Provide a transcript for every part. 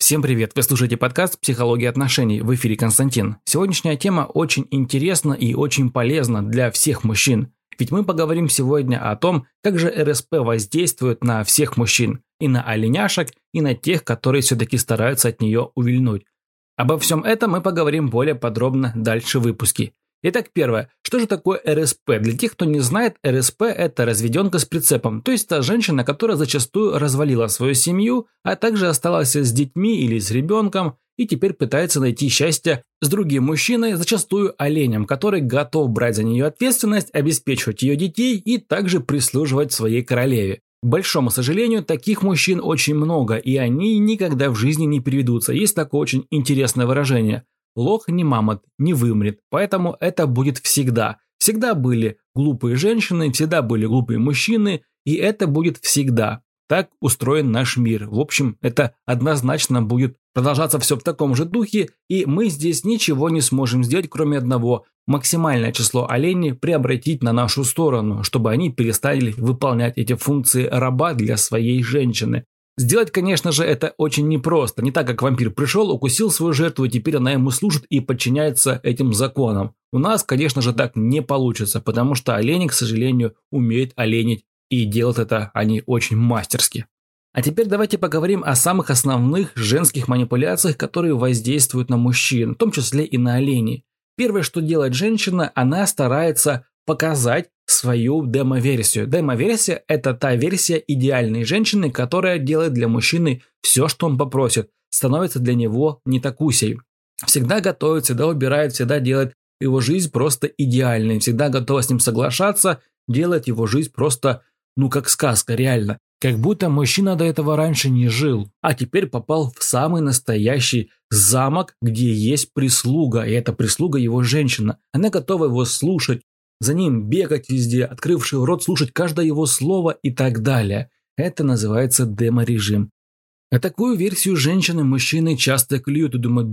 Всем привет! Вы слушаете подкаст «Психология отношений». В эфире Константин. Сегодняшняя тема очень интересна и очень полезна для всех мужчин. Ведь мы поговорим сегодня о том, как же РСП воздействует на всех мужчин. И на оленяшек, и на тех, которые все-таки стараются от нее увильнуть. Обо всем этом мы поговорим более подробно дальше в выпуске. Итак, первое. Что же такое РСП? Для тех, кто не знает, РСП – это разведенка с прицепом. То есть та женщина, которая зачастую развалила свою семью, а также осталась с детьми или с ребенком, и теперь пытается найти счастье с другим мужчиной, зачастую оленем, который готов брать за нее ответственность, обеспечивать ее детей и также прислуживать своей королеве. К большому сожалению, таких мужчин очень много, и они никогда в жизни не переведутся. Есть такое очень интересное выражение – лох не мамонт, не вымрет, поэтому это будет всегда. Всегда были глупые женщины, всегда были глупые мужчины, и это будет всегда. Так устроен наш мир. В общем, это однозначно будет продолжаться все в таком же духе, и мы здесь ничего не сможем сделать, кроме одного – максимальное число оленей преобратить на нашу сторону, чтобы они перестали выполнять эти функции раба для своей женщины. Сделать, конечно же, это очень непросто. Не так, как вампир пришел, укусил свою жертву, и теперь она ему служит и подчиняется этим законам. У нас, конечно же, так не получится, потому что олени, к сожалению, умеют оленить, и делают это они очень мастерски. А теперь давайте поговорим о самых основных женских манипуляциях, которые воздействуют на мужчин, в том числе и на оленей. Первое, что делает женщина, она старается показать свою демо-версию. Демо-версия – это та версия идеальной женщины, которая делает для мужчины все, что он попросит, становится для него не такусей. Всегда готовит, всегда убирает, всегда делает его жизнь просто идеальной, всегда готова с ним соглашаться, делает его жизнь просто, как сказка, реально. Как будто мужчина до этого раньше не жил, а теперь попал в самый настоящий замок, где есть прислуга, и эта прислуга его женщина. Она готова его слушать, за ним бегать везде, открывший рот, слушать каждое его слово и так далее. Это называется демо-режим. А такую версию женщины мужчины часто клюют и думают,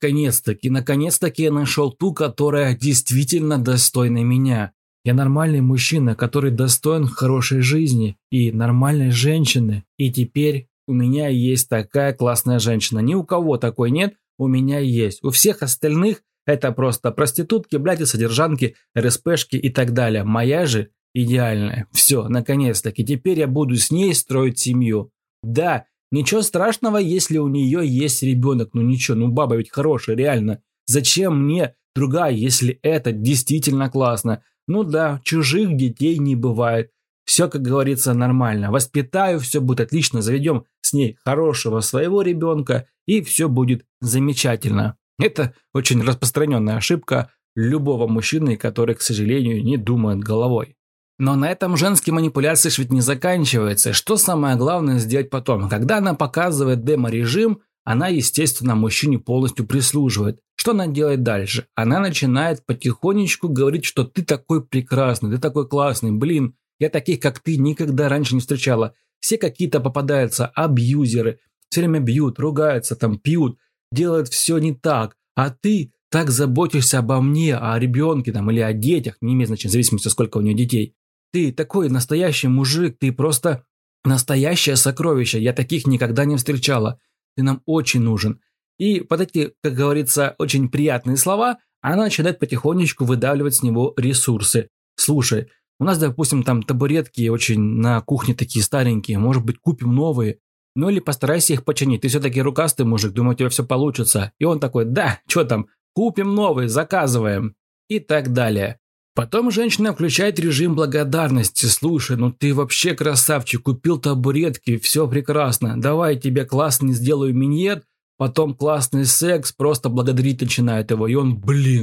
наконец-таки я нашел ту, которая действительно достойна меня. Я нормальный мужчина, который достоин хорошей жизни и нормальной женщины. И теперь у меня есть такая классная женщина. Ни у кого такой нет, у меня есть. У всех остальных это просто проститутки, блядь, и содержанки, РСПшки и так далее. Моя же идеальная. Все, наконец-таки. Теперь я буду с ней строить семью. Да, ничего страшного, если у нее есть ребенок. Баба ведь хорошая, реально. Зачем мне другая, если это действительно классно? Да, чужих детей не бывает. Все, как говорится, нормально. Воспитаю, все будет отлично. Заведем с ней хорошего своего ребенка, и все будет замечательно. Это очень распространенная ошибка любого мужчины, который, к сожалению, не думает головой. Но на этом женские манипуляции ведь не заканчиваются. Что самое главное сделать потом? Когда она показывает демо-режим, она, естественно, мужчине полностью прислуживает. Что она делает дальше? Она начинает потихонечку говорить, что ты такой прекрасный, ты такой классный, я таких, как ты, никогда раньше не встречала. Все какие-то попадаются абьюзеры, все время бьют, ругаются, пьют. Делает все не так, а ты так заботишься обо мне, о ребенке или о детях, не имеет значения, в зависимости, сколько у нее детей. Ты такой настоящий мужик, ты просто настоящее сокровище, я таких никогда не встречала, ты нам очень нужен. И под эти, как говорится, очень приятные слова, она начинает потихонечку выдавливать с него ресурсы. Слушай, у нас, допустим, табуретки очень на кухне такие старенькие, может быть, купим новые. Или постарайся их починить. Ты все-таки рукастый мужик, думаю, у тебя все получится. И он такой, да, что там, купим новый, заказываем. И так далее. Потом женщина включает режим благодарности. Слушай, ты вообще красавчик, купил табуретки, все прекрасно. Давай я тебе классный сделаю миньет, потом классный секс, просто благодарить начинает его. И он,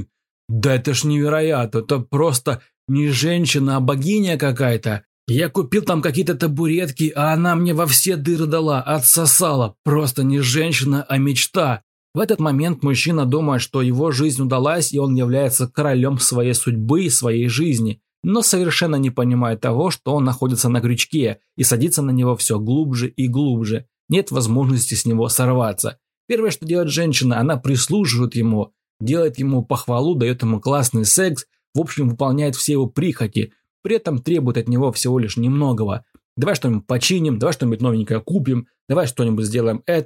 да это ж невероятно, это просто не женщина, а богиня какая-то. Я купил какие-то табуретки, а она мне во все дыры дала, отсосала. Просто не женщина, а мечта. В этот момент мужчина думает, что его жизнь удалась, и он является королем своей судьбы и своей жизни, но совершенно не понимает того, что он находится на крючке и садится на него все глубже и глубже. Нет возможности с него сорваться. Первое, что делает женщина, она прислуживает ему, делает ему похвалу, дает ему классный секс, в общем, выполняет все его прихоти. При этом требует от него всего лишь немногого. Давай что-нибудь починим, давай что-нибудь новенькое купим, давай что-нибудь сделаем это.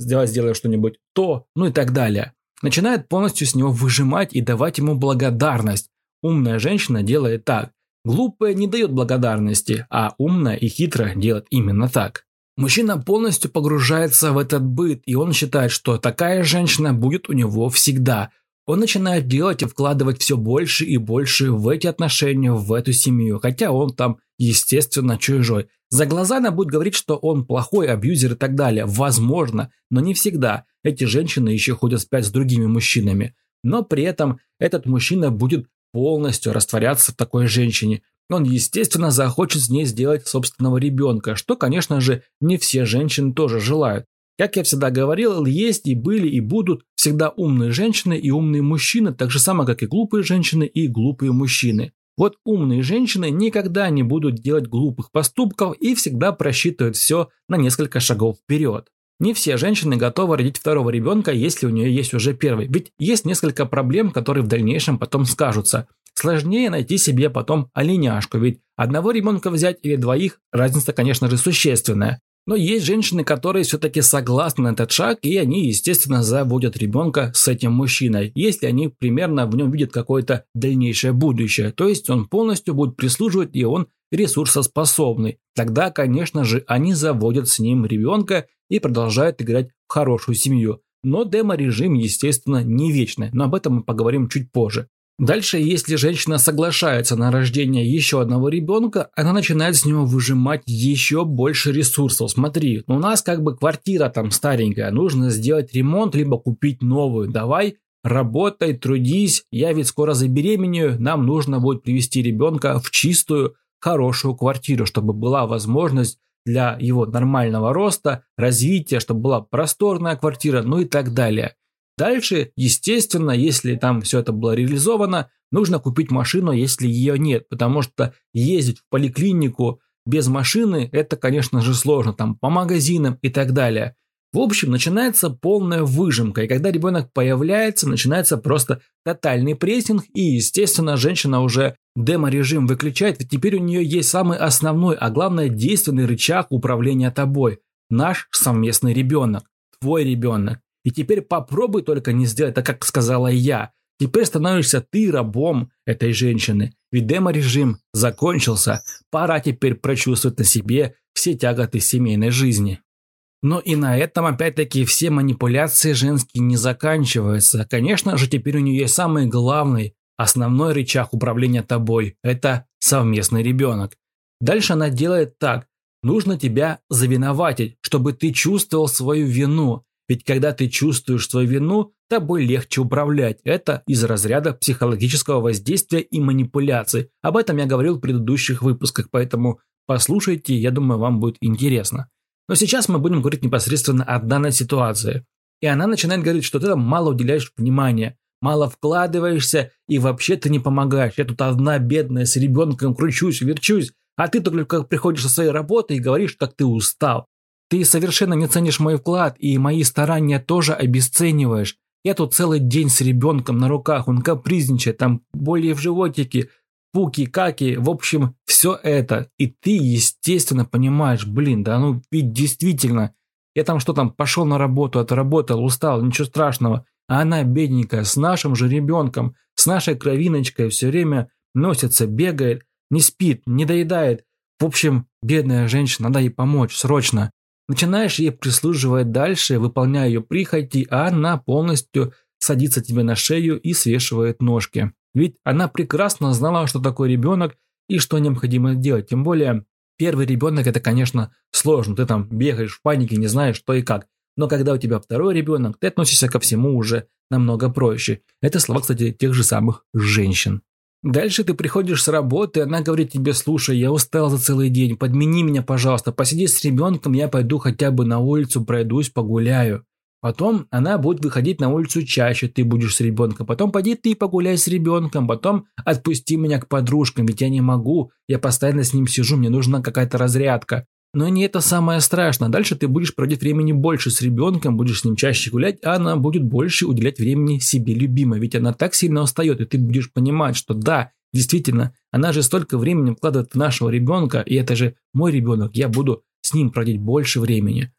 давай сделаем что-нибудь то, ну и так далее. Начинает полностью с него выжимать и давать ему благодарность. Умная женщина делает так. Глупая не дает благодарности, а умная и хитрая делает именно так. Мужчина полностью погружается в этот быт, и он считает, что такая женщина будет у него всегда. Он начинает делать и вкладывать все больше и больше в эти отношения, в эту семью, хотя он там, естественно, чужой. За глаза она будет говорить, что он плохой абьюзер и так далее. Возможно, но не всегда. Эти женщины еще ходят спать с другими мужчинами. Но при этом этот мужчина будет полностью растворяться в такой женщине. Он, естественно, захочет с ней сделать собственного ребенка, что, конечно же, не все женщины тоже желают. Как я всегда говорил, есть и были и будут всегда умные женщины и умные мужчины, так же само, как и глупые женщины и глупые мужчины. Вот умные женщины никогда не будут делать глупых поступков и всегда просчитывают все на несколько шагов вперед. Не все женщины готовы родить второго ребенка, если у нее есть уже первый. Ведь есть несколько проблем, которые в дальнейшем потом скажутся. Сложнее найти себе потом оленяшку, ведь одного ребенка взять или двоих, разница, конечно же, существенная. Но есть женщины, которые все-таки согласны на этот шаг, и они, естественно, заводят ребенка с этим мужчиной, если они примерно в нем видят какое-то дальнейшее будущее. То есть он полностью будет прислуживать, и он ресурсоспособный. Тогда, конечно же, они заводят с ним ребенка и продолжают играть в хорошую семью. Но демо-режим, естественно, не вечный, но об этом мы поговорим чуть позже. Дальше, если женщина соглашается на рождение еще одного ребенка, она начинает с него выжимать еще больше ресурсов. Смотри, у нас как бы квартира там старенькая, нужно сделать ремонт, либо купить новую. Давай, работай, трудись, я ведь скоро забеременею, нам нужно будет привести ребенка в чистую, хорошую квартиру, чтобы была возможность для его нормального роста, развития, чтобы была просторная квартира, ну и так далее. Дальше, естественно, если там все это было реализовано, нужно купить машину, если ее нет, потому что ездить в поликлинику без машины, это, конечно же, сложно, там по магазинам и так далее. В общем, начинается полная выжимка, и когда ребенок появляется, начинается просто тотальный прессинг, и, естественно, женщина уже демо-режим выключает, ведь теперь у нее есть самый основной, а главное действенный рычаг управления тобой – наш совместный ребенок, твой ребенок. И теперь попробуй только не сделать так, как сказала я. Теперь становишься ты рабом этой женщины. Ведь демо-режим закончился. Пора теперь прочувствовать на себе все тяготы семейной жизни. Но и на этом опять-таки все манипуляции женские не заканчиваются. Конечно же, теперь у нее есть самый главный, основной рычаг управления тобой. Это совместный ребенок. Дальше она делает так. Нужно тебя завиноватить, чтобы ты чувствовал свою вину. Ведь когда ты чувствуешь свою вину, тобой легче управлять. Это из разряда психологического воздействия и манипуляций. Об этом я говорил в предыдущих выпусках, поэтому послушайте, я думаю, вам будет интересно. Но сейчас мы будем говорить непосредственно о данной ситуации. И она начинает говорить, что ты там мало уделяешь внимания, мало вкладываешься и вообще ты не помогаешь. Я тут одна бедная с ребенком кручусь, верчусь, а ты только приходишь со своей работы и говоришь, как ты устал. Ты совершенно не ценишь мой вклад и мои старания тоже обесцениваешь. Я тут целый день с ребенком на руках, он капризничает, там боли в животике, пуки, каки, в общем, все это. И ты, естественно, понимаешь, да ну ведь действительно, я там что там, пошел на работу, отработал, устал, ничего страшного. А она бедненькая, с нашим же ребенком, с нашей кровиночкой все время носится, бегает, не спит, не доедает. В общем, бедная женщина, надо ей помочь, срочно. Начинаешь ей прислуживать дальше, выполняя ее прихоти, а она полностью садится тебе на шею и свешивает ножки. Ведь она прекрасно знала, что такое ребенок и что необходимо делать. Тем более, первый ребенок – это, конечно, сложно. Ты там бегаешь в панике, не знаешь, что и как. Но когда у тебя второй ребенок, ты относишься ко всему уже намного проще. Это слова, кстати, тех же самых женщин. Дальше ты приходишь с работы, она говорит тебе: слушай, я устал за целый день, подмени меня, пожалуйста, посиди с ребенком, я пойду хотя бы на улицу, пройдусь, погуляю. Потом она будет выходить на улицу чаще, ты будешь с ребенком, потом пойди ты погуляй с ребенком, потом отпусти меня к подружкам, ведь я не могу, я постоянно с ним сижу, мне нужна какая-то разрядка. Но не это самое страшное. Дальше ты будешь проводить времени больше с ребенком, будешь с ним чаще гулять, а она будет больше уделять времени себе любимой. Ведь она так сильно устает, и ты будешь понимать, что да, действительно, она же столько времени вкладывает в нашего ребенка, и это же мой ребенок, я буду с ним проводить больше времени.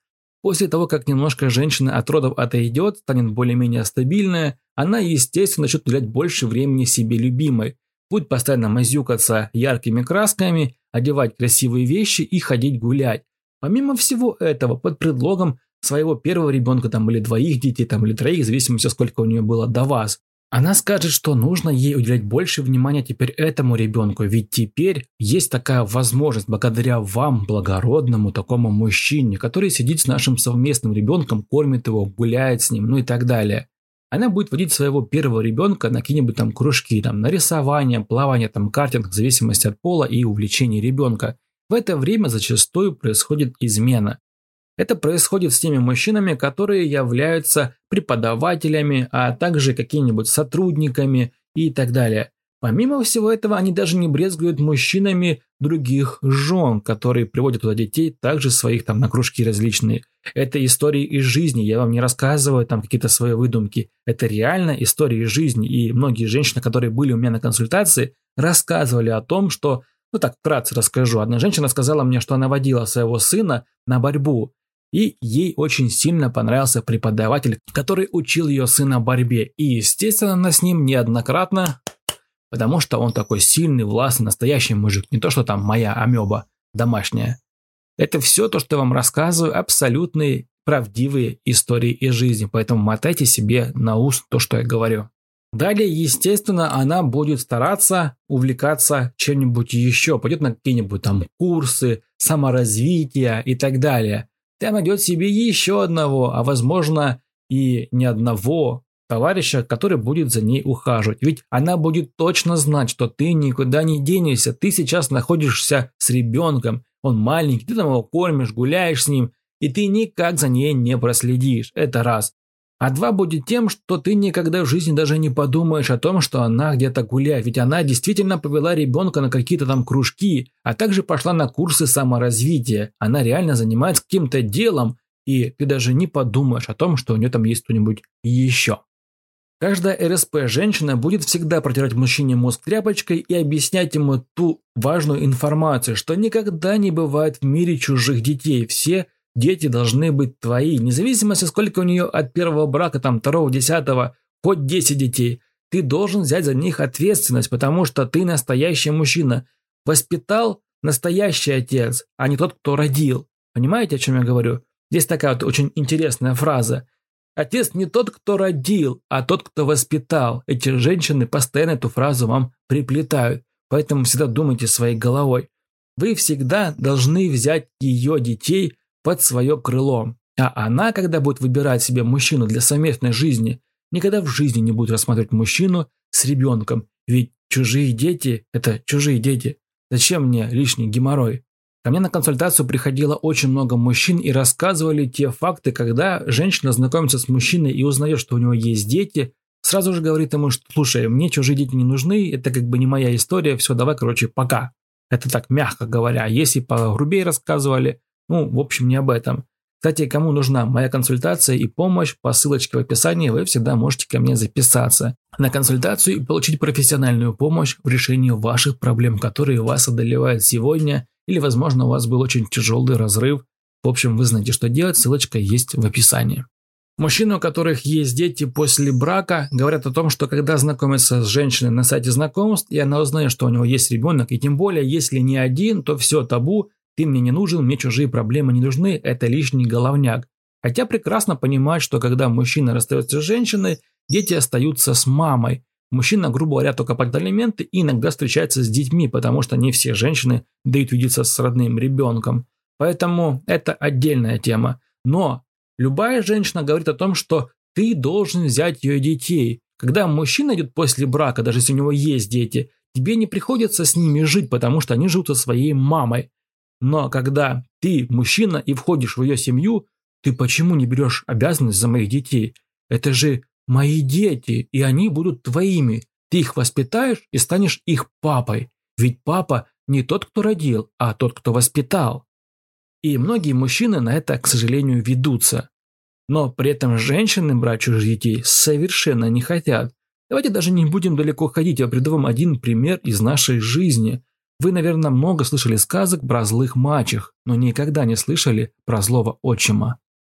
После того, как немножко женщина от родов отойдет, станет более-менее стабильная, она, естественно, начнет уделять больше времени себе любимой. Будет постоянно мазюкаться яркими красками, одевать красивые вещи и ходить гулять. Помимо всего этого, под предлогом своего первого ребенка или двоих детей, или троих, в зависимости, сколько у нее было до вас, она скажет, что нужно ей уделять больше внимания теперь этому ребенку, ведь теперь есть такая возможность благодаря вам, благородному такому мужчине, который сидит с нашим совместным ребенком, кормит его, гуляет с ним, и так далее. Она будет водить своего первого ребенка на какие-нибудь кружки, на рисование, плавание, картинг, в зависимости от пола и увлечений ребенка. В это время зачастую происходит измена. Это происходит с теми мужчинами, которые являются преподавателями, а также какими-нибудь сотрудниками и так далее. Помимо всего этого, они даже не брезгуют мужчинами других жен, которые приводят туда детей, также своих на кружки различные. Это истории из жизни, я вам не рассказываю какие-то свои выдумки. Это реально истории из жизни, и многие женщины, которые были у меня на консультации, рассказывали о том, что, вкратце расскажу. Одна женщина сказала мне, что она водила своего сына на борьбу, и ей очень сильно понравился преподаватель, который учил ее сына борьбе. И, естественно, она с ним неоднократно, потому что он такой сильный, властный, настоящий мужик. Не то, что моя амеба домашняя. Это все то, что я вам рассказываю, абсолютные правдивые истории из жизни. Поэтому мотайте себе на ус то, что я говорю. Далее, естественно, она будет стараться увлекаться чем-нибудь еще. Пойдет на какие-нибудь курсы, саморазвития и так далее. Там найдет себе еще одного, а возможно и не одного товарища, который будет за ней ухаживать. Ведь она будет точно знать, что ты никуда не денешься. Ты сейчас находишься с ребенком. Он маленький, ты его кормишь, гуляешь с ним, и ты никак за ней не проследишь. Это раз. А два будет тем, что ты никогда в жизни даже не подумаешь о том, что она где-то гуляет. Ведь она действительно повела ребенка на какие-то кружки, а также пошла на курсы саморазвития. Она реально занимается каким-то делом, и ты даже не подумаешь о том, что у нее есть что-нибудь еще. Каждая РСП-женщина будет всегда протирать мужчине мозг тряпочкой и объяснять ему ту важную информацию, что никогда не бывает в мире чужих детей. Все дети должны быть твои, независимо, сколько у нее от первого брака, второго, 10-го, хоть 10 детей. Ты должен взять за них ответственность, потому что ты настоящий мужчина. Воспитал настоящий отец, а не тот, кто родил. Понимаете, о чем я говорю? Здесь такая очень интересная фраза. Отец не тот, кто родил, а тот, кто воспитал. Эти женщины постоянно эту фразу вам приплетают. Поэтому всегда думайте своей головой. Вы всегда должны взять ее детей под свое крыло. А она, когда будет выбирать себе мужчину для совместной жизни, никогда в жизни не будет рассматривать мужчину с ребенком. Ведь чужие дети – это чужие дети. Зачем мне лишний геморрой? Ко мне на консультацию приходило очень много мужчин и рассказывали те факты, когда женщина знакомится с мужчиной и узнает, что у него есть дети, сразу же говорит ему, что слушай, мне чужие дети не нужны, это не моя история, все, давай, пока. Это так мягко говоря. Если погрубее рассказывали, в общем, не об этом. Кстати, кому нужна моя консультация и помощь, по ссылочке в описании вы всегда можете ко мне записаться на консультацию и получить профессиональную помощь в решении ваших проблем, которые вас одолевают сегодня, или, возможно, у вас был очень тяжелый разрыв. В общем, вы знаете, что делать, ссылочка есть в описании. Мужчины, у которых есть дети после брака, говорят о том, что когда знакомятся с женщиной на сайте знакомств, и она узнает, что у него есть ребенок, и тем более, если не один, то все табу, ты мне не нужен, мне чужие проблемы не нужны, это лишний головняк. Хотя прекрасно понимают, что когда мужчина расстается с женщиной, дети остаются с мамой. Мужчина, грубо говоря, только под алименты и иногда встречается с детьми, потому что не все женщины дают видеться с родным ребенком. Поэтому это отдельная тема. Но любая женщина говорит о том, что ты должен взять ее детей. Когда мужчина идет после брака, даже если у него есть дети, тебе не приходится с ними жить, потому что они живут со своей мамой. Но когда ты мужчина и входишь в ее семью, ты почему не берешь обязанность за моих детей? Это же мои дети, и они будут твоими. Ты их воспитаешь и станешь их папой. Ведь папа не тот, кто родил, а тот, кто воспитал. И многие мужчины на это, к сожалению, ведутся. Но при этом женщины брать чужих детей совершенно не хотят. Давайте даже не будем далеко ходить, я приведу вам один пример из нашей жизни. Вы, наверное, много слышали сказок про злых мачех, но никогда не слышали про злого отчима.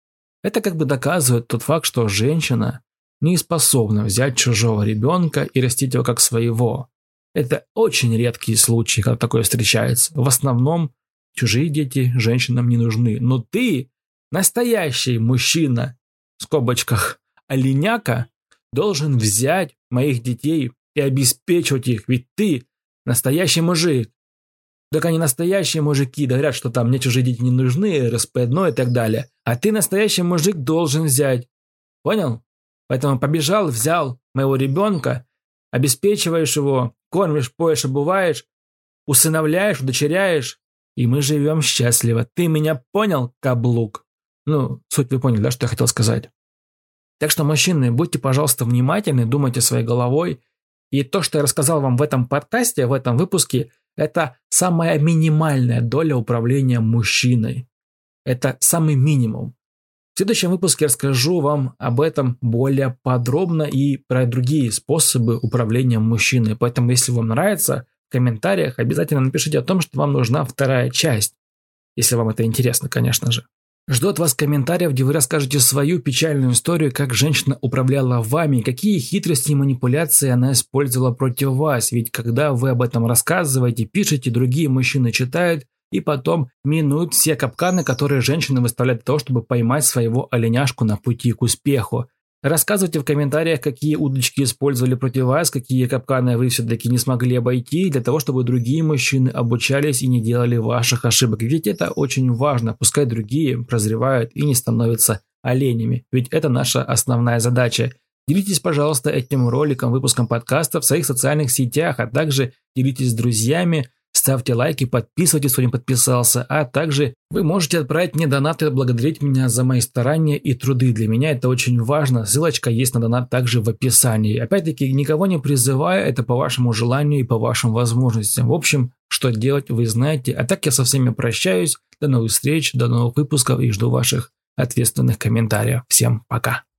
Это как бы доказывает тот факт, что женщина не способна взять чужого ребенка и растить его как своего. Это очень редкие случаи, когда такое встречается. В основном чужие дети женщинам не нужны. Но ты, настоящий мужчина, в скобочках, оленяка, должен взять моих детей и обеспечивать их. Ведь ты настоящий мужик. Так они настоящие мужики, говорят, что там мне чужие дети не нужны, РСП-1 и так далее. А ты настоящий мужик должен взять. Понял? Поэтому побежал, взял моего ребенка, обеспечиваешь его, кормишь, поешь, обуваешь, усыновляешь, удочеряешь, и мы живем счастливо. Ты меня понял, каблук? Ну, суть вы поняли, да, что я хотел сказать. Так что, мужчины, будьте, пожалуйста, внимательны, думайте своей головой. И то, что я рассказал вам в этом подкасте, в этом выпуске, это самая минимальная доля управления мужчиной. Это самый минимум. В следующем выпуске я расскажу вам об этом более подробно и про другие способы управления мужчиной. Поэтому, если вам нравится, в комментариях обязательно напишите о том, что вам нужна вторая часть. Если вам это интересно, конечно же. Жду от вас комментариев, где вы расскажете свою печальную историю, как женщина управляла вами, какие хитрости и манипуляции она использовала против вас. Ведь когда вы об этом рассказываете, пишете, другие мужчины читают и потом минуют все капканы, которые женщины выставляют для того, чтобы поймать своего оленяшку на пути к успеху. Рассказывайте в комментариях, какие удочки использовали против вас, какие капканы вы все-таки не смогли обойти, для того, чтобы другие мужчины обучались и не делали ваших ошибок. Ведь это очень важно, пускай другие прозревают и не становятся оленями. Ведь это наша основная задача. Делитесь, пожалуйста, этим роликом, выпуском подкаста в своих социальных сетях, а также делитесь с друзьями. Ставьте лайки, подписывайтесь, кто не подписался, а также вы можете отправить мне донат и благодарить меня за мои старания и труды. Для меня это очень важно. Ссылочка есть на донат также в описании. Опять-таки, никого не призываю, это по вашему желанию и по вашим возможностям. В общем, что делать вы знаете. А так я со всеми прощаюсь. До новых встреч, до новых выпусков и жду ваших ответственных комментариев. Всем пока.